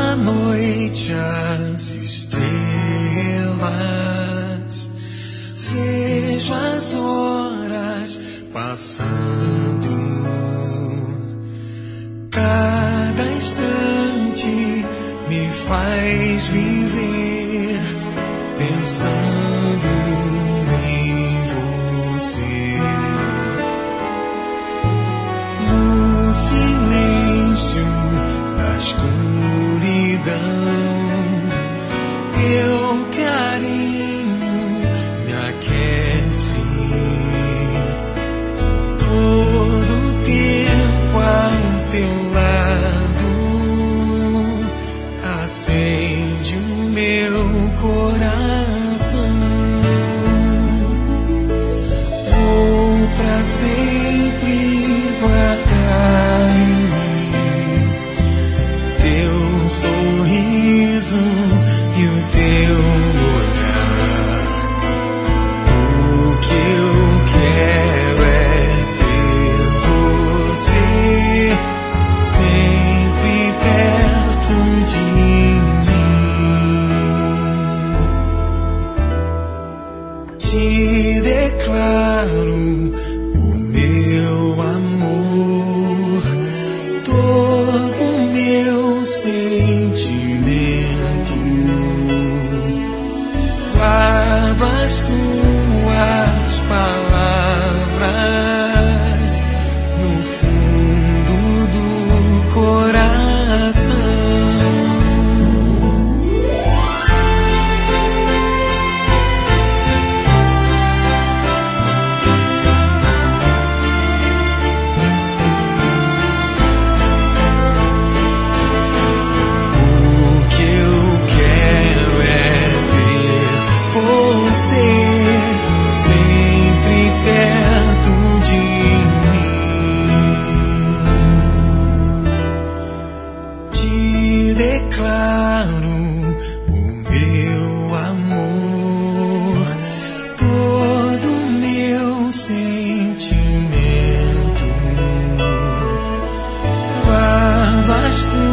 à noite as estrelas, vejo as horas passando. Cada instante me faz viver pensando em você. No silêncio da escuridão, teu carinho me aquece. Todo tempo ao teu lado acende o meu coração. Vou pra sempre guardar em mim teu sorriso e o teu olhar. O que eu quero é ter você sempre perto de mim. Te declaro o meu amor, todo o meu sentimento. Guardo as tuas palavras no fundo do coração. Você sempre perto de mim. Te declaro o meu amor, todo o meu sentimento. Guardo as tuas